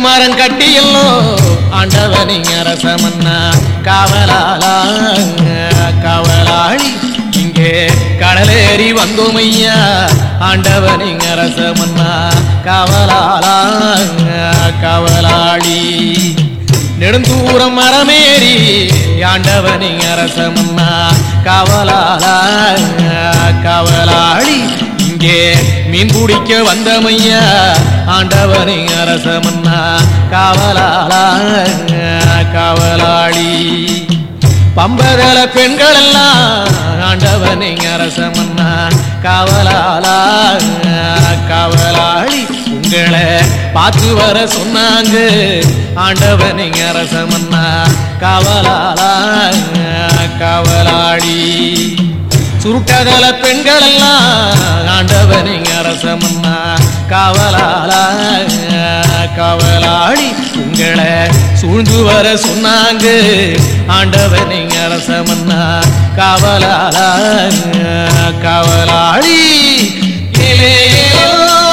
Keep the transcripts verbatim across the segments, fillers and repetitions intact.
கட்டுமரம் கட்டியல்லோ ஆண்டவனி அரசமன்னா காவலாளா காவலாளி இங்கே கடலேறி வந்தோமையா ஆண்டவனி அரசமன்னா காவலாளா காவலாளி நெடுந்தூரம் மரமேறி ஆண்டவனி அரசமன்னா காவலாளா காவலாளி இங்கே மீன் பிடிக்க வந்தமையா ஆண்டவனி அரசமன்னா காவலாளா காவலாளி பம்பதல பெண்கள் எல்லாம் ஆண்டவனி அரசமன்னா காவலாளா காவலாளி உங்களை பார்த்து வர சொன்னாங்க ஆண்டவனி அரசமன்னா காவலாளா காவலாளி சுருட்டதல பெண்கள் எல்லாம் ஆண்டவனி அரசமன்னா காவலாளா காவலாளி உங்களை சூழ்ந்து வர சொன்னாங்க ஆண்டவனி அரசமன்னா காவலாளா காவலாளி ஏலேலோ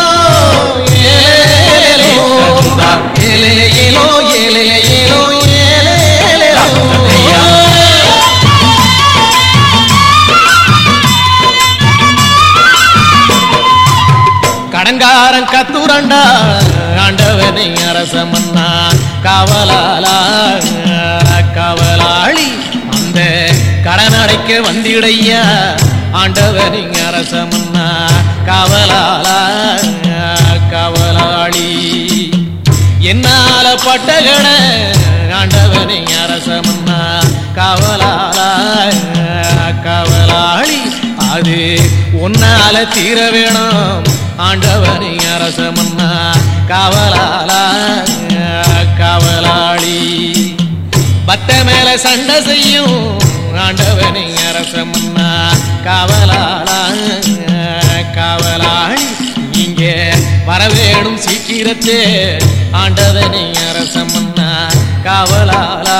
ஏலேலோ ஏலேலோ ஏலேலோ ஏலேலோ கடங்காரன் கத்துரண்டா ஆண்டவனி அரசமன்னா காவலாளா காவலாளி அந்த கடன் அடைக்க வந்திடையா ஆண்டவனி அரசமன்னா காவலாளா காவலாளி என்னால பட்டகட ஆண்டவனி அரசமன்னா காவலாளா காவலாளி அது உன்னால தீர வேணும் ஆண்டவனி அரசமன்னா காவலாளா காவலாளி பத்த மேல சண்டை செய்யும் ஆண்டவனி அரசமன்னா காவலாளா காவலாளி இங்கே வரவேணும் சீக்கிரத்தே ஆண்டவனி அரசமன்னா காவலாளா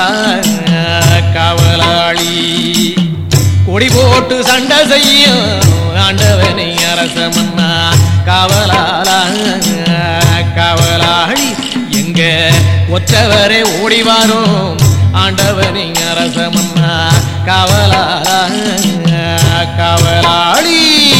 காவலாளி கொடி போட்டு சண்டை செய்யும் ஆண்டவனி அரசமன்னா காவலாளா காவலாளி எங்க ஒற்றவரே ஓடி வரும் ஆண்டவனி அரசமன்னா காவலாளா காவலாளி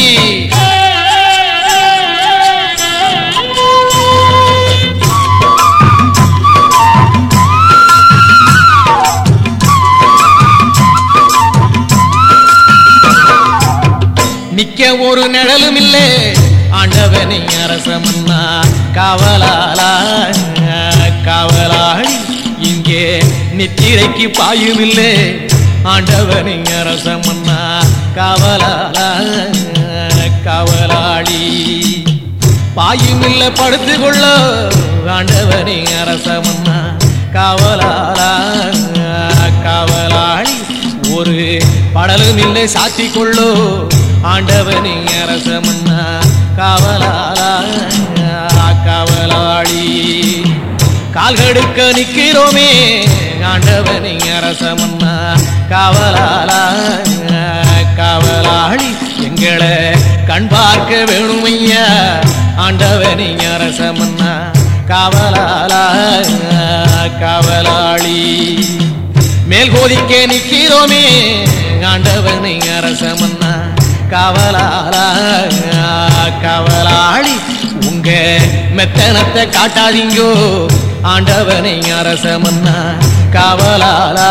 நிக்க ஒரு நிழலும் இல்லை ஆண்டவனி அரசமன்னா காவலாளா காவலாளி இங்கே நித்திரைக்கு பாயும் இல்லை ஆண்டவனி அரசமன்னா காவலாளா காவலாளி பாயும் இல்லை படுத்து கொள்ள ஆண்டவனி அரசமன்னா காவலாளா காவலாளி ஒரு படலும் இல்லை சாத்தி கொள்ளோ ஆண்டவனி அரசமன்னா காவலாளா காவலாளி கால்கடுக்க நிக்கிறோமே ஆண்டவனி அரசமன்னா காவலாளா காவலாளி எங்களை கண் பார்க்க வேணுமையா ஆண்டவனி அரசமன்னா காவலாளா காவலாளி மேல் கோதிக்க நிக்கிறோமே ஆண்டவனி அரசமன்னா காவலாளா காவலாளி உங்க மெத்தனத்தை காட்டாதீங்கோ ஆண்டவனி அரசமன்னா காவலாளா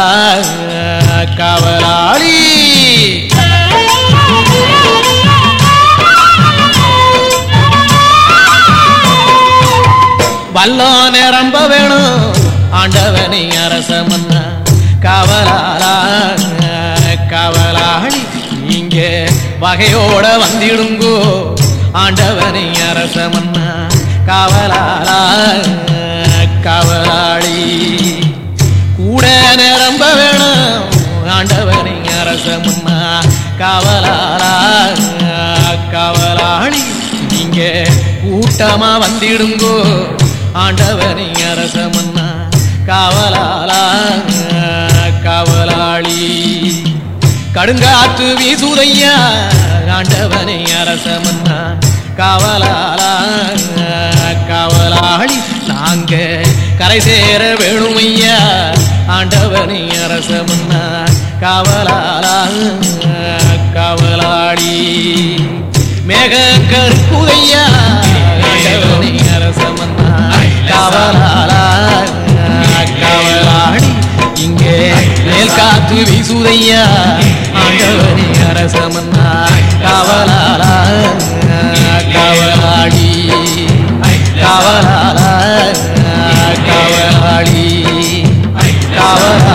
காவலாளி வல்லோ நிரம்ப வேணும் ஆண்டவனி அரசமன்னா காவலாளா காவலாளி நீங்க வகையோட வந்திடுங்கோ ஆண்டவனி அரசமன்னா காவலாளா காவலாளி கூட நிரம்ப வேணும் ஆண்டவனி அரசமன்னா காவலாளா காவலாளி நீங்க கூட்டமா வந்திடுங்கோ ஆண்டவனி அரசமன்னா காவலாளா காவலாளி கடுங்காற்று வீசுதையா ஆண்டவனி அரசமன்னா காவலாளா காவலாளி நாங்க கரை சேர வேணுமையா ஆண்டவனை அரசமன்னா காவலாளா காவலாடி மேக கருப்புதையா ஆண்டவனை அரசமன்னா காவலாளா காவலாடி இங்கே மேல் காத்து வீசுதையா ஆண்டவனை அரசமன்னா காவலாளா காவலாடி காவலாளா காவலாடி காவலா